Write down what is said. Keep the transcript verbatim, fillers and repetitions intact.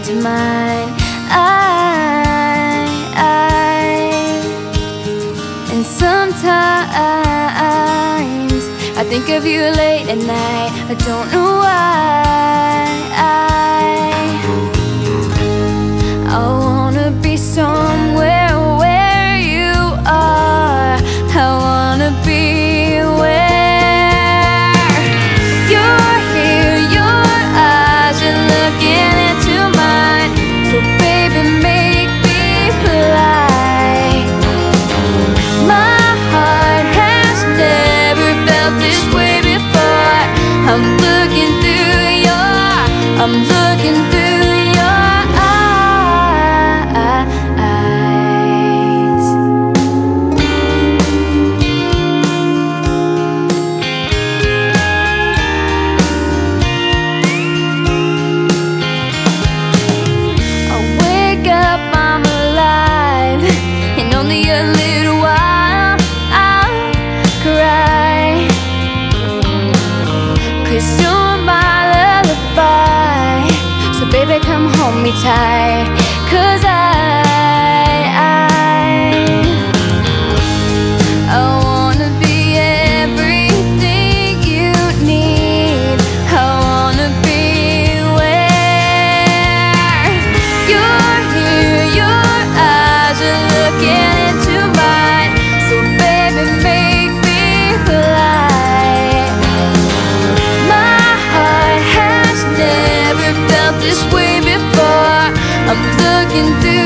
into mine. I, I, and sometimes I think of you late at night. I don't know why. I, I wanna be somewhere where you are. I wanna be where you're here. Your eyes are looking into mine. So baby, make me fly. My heart has never felt this way before. I'm looking through your, I'm looking through your eyes. I wake up, I'm alive, and only a little while I'll cry. 'Cause you're my lullaby. So baby, come hold me tight. 'Cause I, I, I wanna be everything you need. I wanna be where you're here. Your eyes are looking into mine. So baby, make me fly. My heart has never felt this way before. I'm looking through